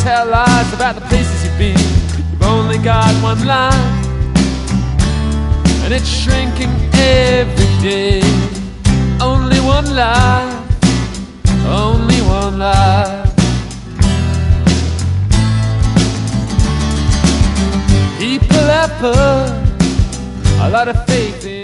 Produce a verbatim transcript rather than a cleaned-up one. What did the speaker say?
tell lies about the places you've been. You've only got one life, and it's shrinking every day. Only one life, only one life. People have put a lot of faith in